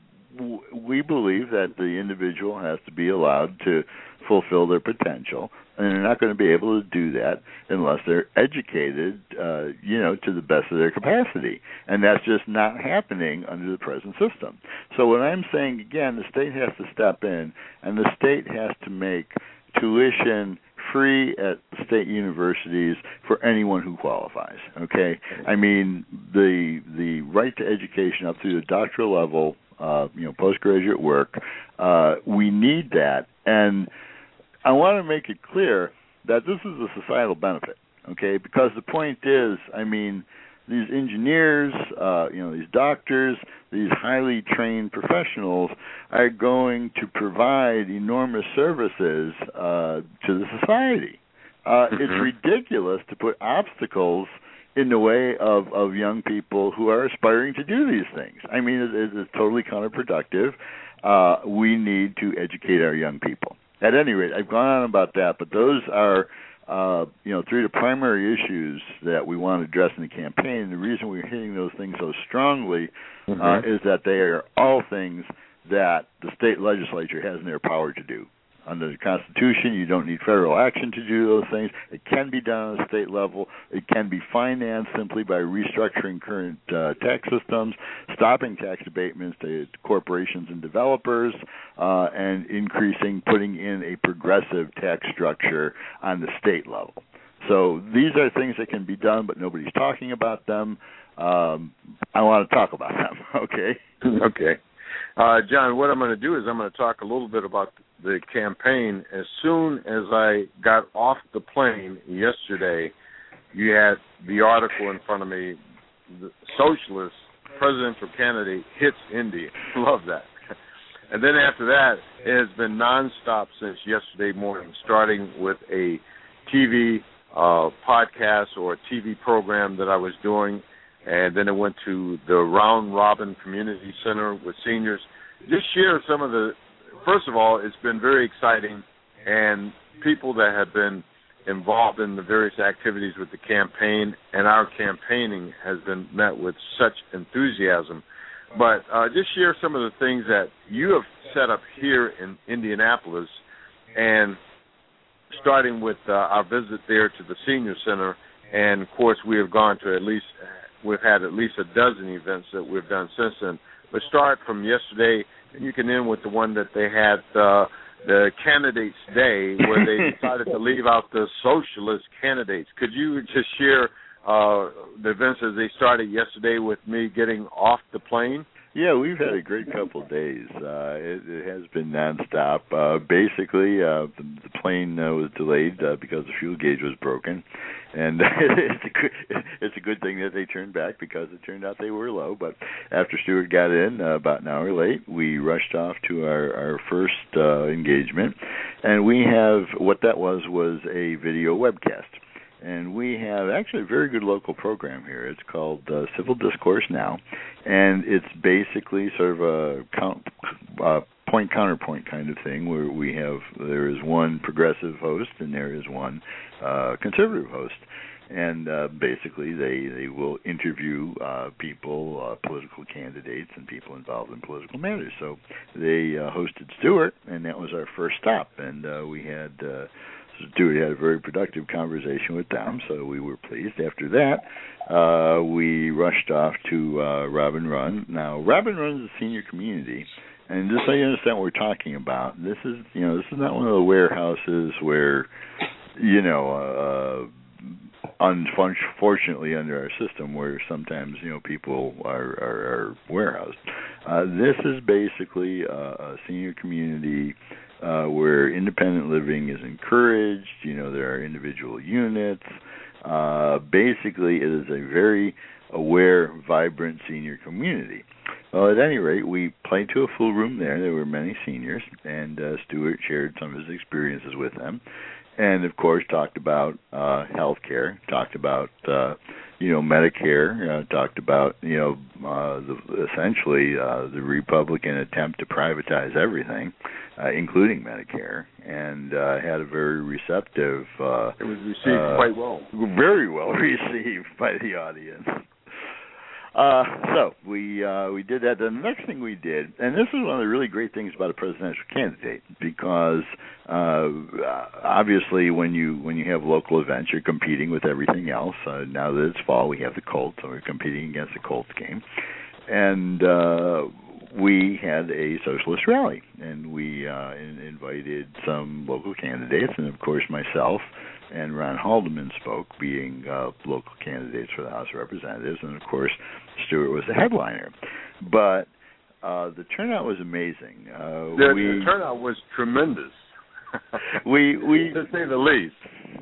we believe that the individual has to be allowed to fulfill their potential, and they're not going to be able to do that unless they're educated, to the best of their capacity, and that's just not happening under the present system. So what I'm saying, again, the state has to step in, and the state has to make tuition free at state universities for anyone who qualifies. Okay, I mean the right to education up through the doctoral level, postgraduate work. We need that, and I want to make it clear that this is a societal benefit. Okay, because the point is, I mean, these engineers, these doctors, these highly trained professionals are going to provide enormous services to the society. It's ridiculous to put obstacles in the way of young people who are aspiring to do these things. I mean, it's totally counterproductive. We need to educate our young people. At any rate, I've gone on about that, but those are three of the primary issues that we want to address in the campaign. And the reason we're hitting those things so strongly is that they are all things that the state legislature has in their power to do. Under the Constitution, you don't need federal action to do those things. It can be done on a state level. It can be financed simply by restructuring current tax systems, stopping tax abatements to corporations and developers, and putting in a progressive tax structure on the state level. So these are things that can be done, but nobody's talking about them. I want to talk about them, okay? Okay. John, what I'm going to do is I'm going to talk a little bit about the campaign. As soon as I got off the plane yesterday, you had the article in front of me, the socialist presidential candidate hits India. Love that. And then after that, it has been nonstop since yesterday morning, starting with a TV podcast or a TV program that I was doing, and then it went to the Round Robin Community Center with seniors. Just share some of the, first of all, it's been very exciting, and people that have been involved in the various activities with the campaign and our campaigning has been met with such enthusiasm. But just share some of the things that you have set up here in Indianapolis, and starting with our visit there to the Senior Center. And, of course, we have gone to we've had at least a dozen events that we've done since then. But start from yesterday, and you can end with the one that they had, the Candidates Day, where they decided to leave out the socialist candidates. Could you just share the events as they started yesterday with me getting off the plane? Yeah, we've had a great couple of days. It has been nonstop. Basically, the plane was delayed because the fuel gauge was broken, and it's a good thing that they turned back because it turned out they were low. But after Stuart got in about an hour late, we rushed off to our first engagement, and we have what that was a video webcast. And we have actually a very good local program here. It's called Civil Discourse Now, and it's basically sort of a point-counterpoint kind of thing where there is one progressive host and there is one conservative host. And basically they will interview people, political candidates, and people involved in political matters. So they hosted Stuart, and that was our first stop. And we had... Stuart had a very productive conversation with them, so we were pleased. After that, we rushed off to Robin Run. Now, Robin Run is a senior community, and just so you understand what we're talking about, this is not one of the warehouses where, unfortunately under our system, where sometimes people are warehoused. This is basically a senior community. Where independent living is encouraged, there are individual units. Basically, it is a very aware, vibrant senior community. Well, at any rate, we played to a full room there. There were many seniors, and Stuart shared some of his experiences with them. And, of course, talked about health care, talked about, Medicare, talked about, essentially the Republican attempt to privatize everything, including Medicare, and had a very receptive... it was received quite well. Very well received by the audience. So we did that. The next thing we did, and this is one of the really great things about a presidential candidate, because obviously when you have local events, you're competing with everything else. Now that it's fall, we have the Colts, so we're competing against the Colts game, and we had a socialist rally, and we invited some local candidates, and of course myself and Ron Haldeman spoke, being local candidates for the House of Representatives, and of course Stuart was the headliner. But the turnout was amazing. The turnout was tremendous. we to say the least.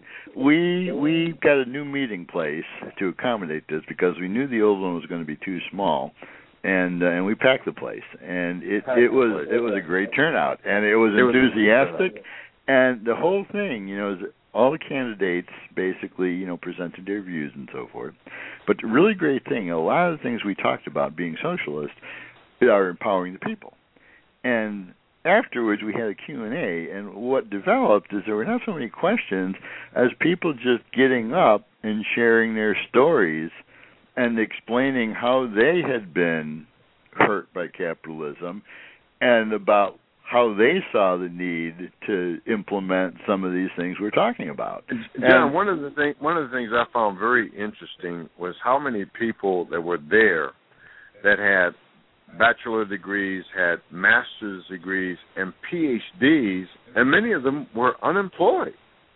We got a new meeting place to accommodate this because we knew the old one was going to be too small. And we packed the place, and it was a great turnout, and it was enthusiastic, and the whole thing, is all the candidates basically, presented their views and so forth. But the really great thing, a lot of the things we talked about being socialist are empowering the people. And afterwards we had a Q&A, and what developed is there were not so many questions as people just getting up and sharing their stories and explaining how they had been hurt by capitalism and about how they saw the need to implement some of these things we're talking about. John, one of the things I found very interesting was how many people that were there that had bachelor degrees, had master's degrees, and PhDs, and many of them were unemployed.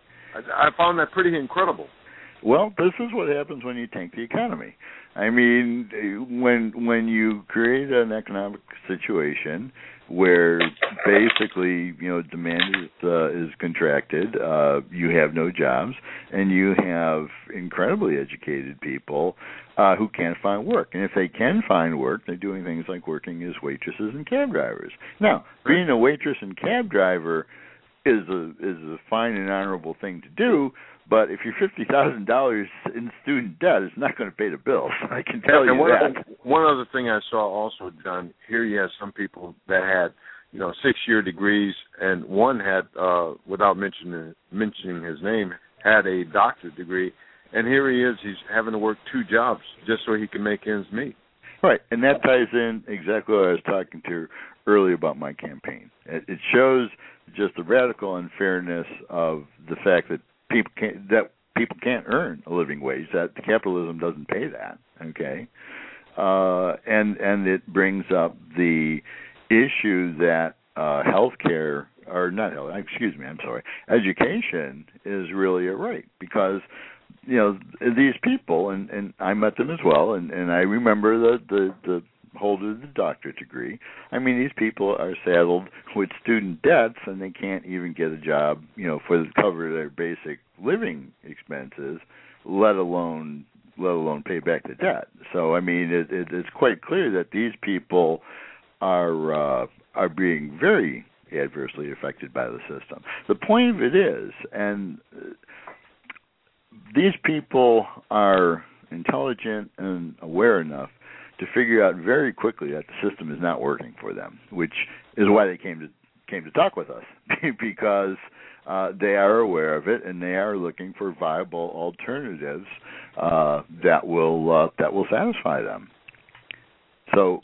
I found that pretty incredible. Well, this is what happens when you tank the economy. I mean, when you create an economic situation where basically, demand is contracted, you have no jobs, and you have incredibly educated people who can't find work. And if they can find work, they're doing things like working as waitresses and cab drivers. Now, being a waitress and cab driver is a fine and honorable thing to do, but if you're $50,000 in student debt, it's not going to pay the bills. I can tell you that. One other thing I saw also, John, here you have some people that had, 6-year degrees, and one had, without mentioning his name, had a doctorate degree, and here he is, he's having to work 2 jobs just so he can make ends meet. Right, and that ties in exactly what I was talking to earlier about my campaign. It shows just the radical unfairness of the fact that people can't earn a living wage, that capitalism doesn't pay that, okay? And it brings up the issue that education is really a right, because these people, and I met them as well, and I remember the holder of the doctorate degree. I mean, these people are saddled with student debts, and they can't even get a job, for the cover of their basic living expenses, let alone pay back the debt. So, I mean, it's quite clear that these people are being very adversely affected by the system. The point of it is, and these people are intelligent and aware enough to figure out very quickly that the system is not working for them, which is why they came to talk with us, because they are aware of it and they are looking for viable alternatives that will satisfy them. So,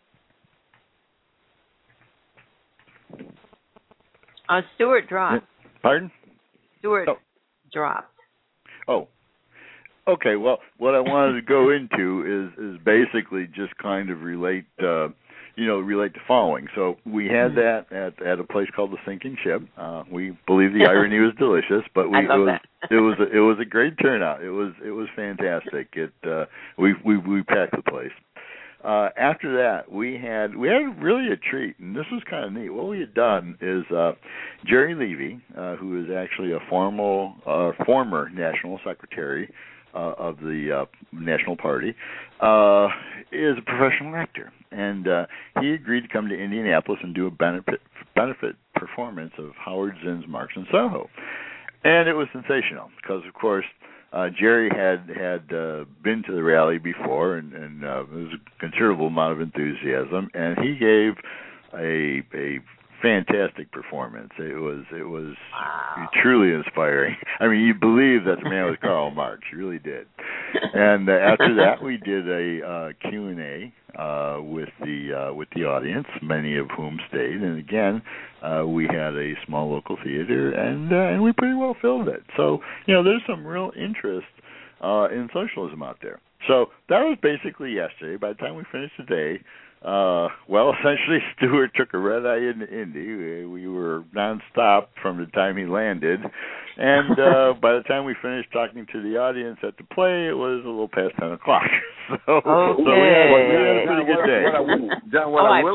Stuart dropped. Pardon? Stuart dropped. Oh. Okay, well, what I wanted to go into is basically just kind of relate the following. So we had that at a place called the Sinking Ship. We believe the irony was delicious, but it was a great turnout. It was fantastic. We packed the place. After that, we had really a treat, and this was kind of neat. What we had done is Jerry Levy, who is actually a former national secretary National Party, is a professional actor, and he agreed to come to Indianapolis and do a benefit performance of Howard Zinn's Marks in Soho, and it was sensational because, of course, Jerry had been to the rally before, and there was a considerable amount of enthusiasm, and he gave a fantastic performance. It was wow. Truly inspiring. I mean, you believe that the man was Karl Marx. You really did. And after that, we did a Q&A with the audience, many of whom stayed. And again, we had a small local theater, and we pretty well filled it. So, there's some real interest in socialism out there. So that was basically yesterday. By the time we finished today, essentially, Stuart took a red eye into Indy. We were nonstop from the time he landed, and by the time we finished talking to the audience at the play, it was a little past 10 o'clock. So we had a pretty good day. John, what I would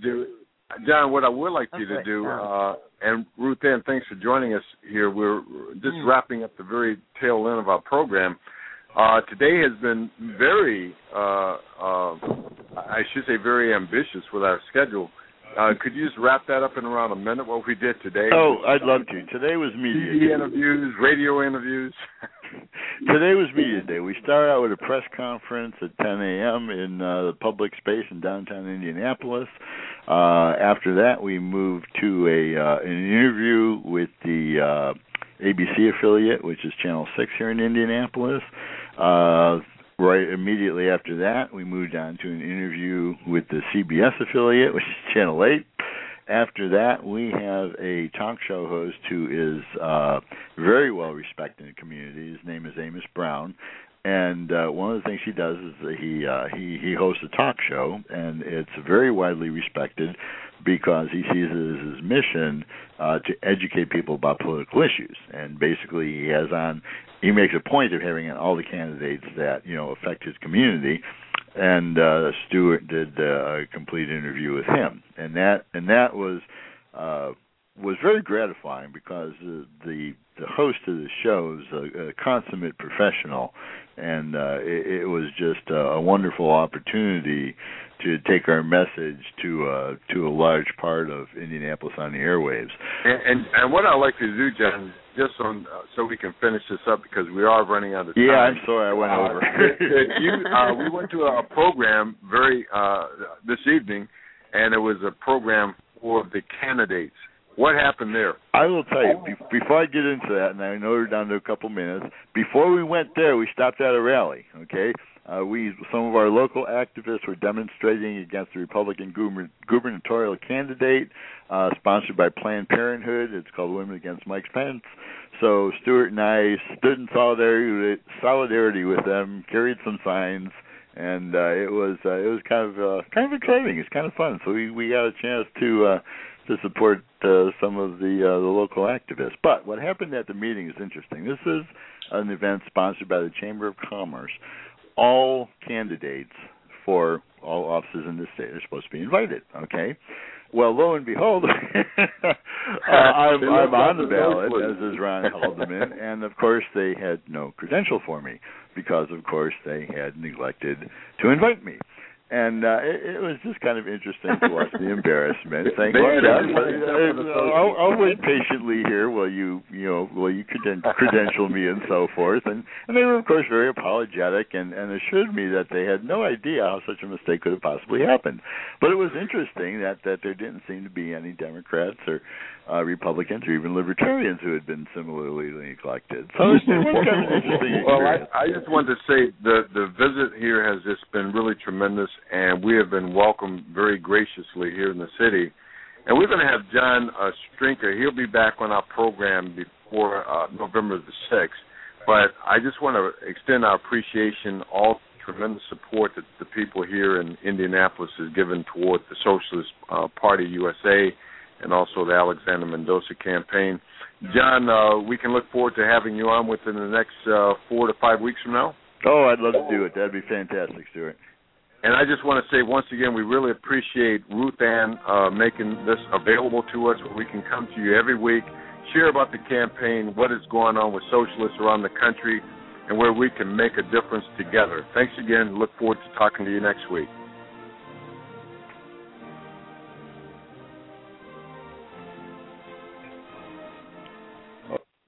like you to do, and Ruth Ann, thanks for joining us here. We're just wrapping up the very tail end of our program. Today has been very, I should say very ambitious with our schedule. Could you just wrap that up in around a minute, what we did today? Oh, I'd love to. Today was media TV interviews, radio interviews. Today was media day. We started out with a press conference at 10 a.m. in the public space in downtown Indianapolis. After that, we moved to an interview with the ABC affiliate, which is Channel 6 here in Indianapolis. Right immediately after that, we moved on to an interview with the CBS affiliate, which is Channel 8. After that, we have a talk show host who is very well respected in the community. His name is Amos Brown. And one of the things he does is that he hosts a talk show, and it's very widely respected because he sees it as his mission to educate people about political issues. And basically, he makes a point of having all the candidates that affect his community. And Stuart did a complete interview with him, and that was very gratifying because the host of the show is a consummate professional, and it was just a wonderful opportunity to take our message to a large part of Indianapolis on the airwaves. And what I'd like to do, John, just so we can finish this up because we are running out of time. Yeah, I'm sorry I went over. We went to a program this evening, and it was a program for the candidates. What happened there? I will tell you, before I get into that, and I know we're down to a couple minutes, before we went there, we stopped at a rally, okay? Some of our local activists were demonstrating against the Republican gubernatorial candidate, sponsored by Planned Parenthood. It's called Women Against Mike Pence. So Stuart and I stood in solidarity with them, carried some signs, and it was kind of exciting. It's kind of fun. So we got a chance to support some of the local activists. But what happened at the meeting is interesting. This is an event sponsored by the Chamber of Commerce. All candidates for all offices in the state are supposed to be invited, okay? Well, lo and behold, I'm on the ballot, as is Ron Haldeman, and of course they had no credential for me because, of course, they had neglected to invite me. And it was just kind of interesting to watch the embarrassment. Saying, I'll wait patiently here while you credential me and so forth. And they were, of course, very apologetic and assured me that they had no idea how such a mistake could have possibly happened. But it was interesting that there didn't seem to be any Democrats or Republicans or even Libertarians who had been similarly neglected. So it was kind of an interesting experience. Well, I just wanted to say the visit here has just been really tremendous, and we have been welcomed very graciously here in the city. And we're going to have John Strinker. He'll be back on our program before November the 6th. But I just want to extend our appreciation, all the tremendous support that the people here in Indianapolis has given toward the Socialist Party USA and also the Alexander Mendoza campaign. John, we can look forward to having you on within the next 4 to 5 weeks from now. Oh, I'd love to do it. That'd be fantastic, Stuart. And I just want to say once again, we really appreciate Ruth Ann making this available to us where we can come to you every week, share about the campaign, what is going on with socialists around the country, and where we can make a difference together. Thanks again. Look forward to talking to you next week.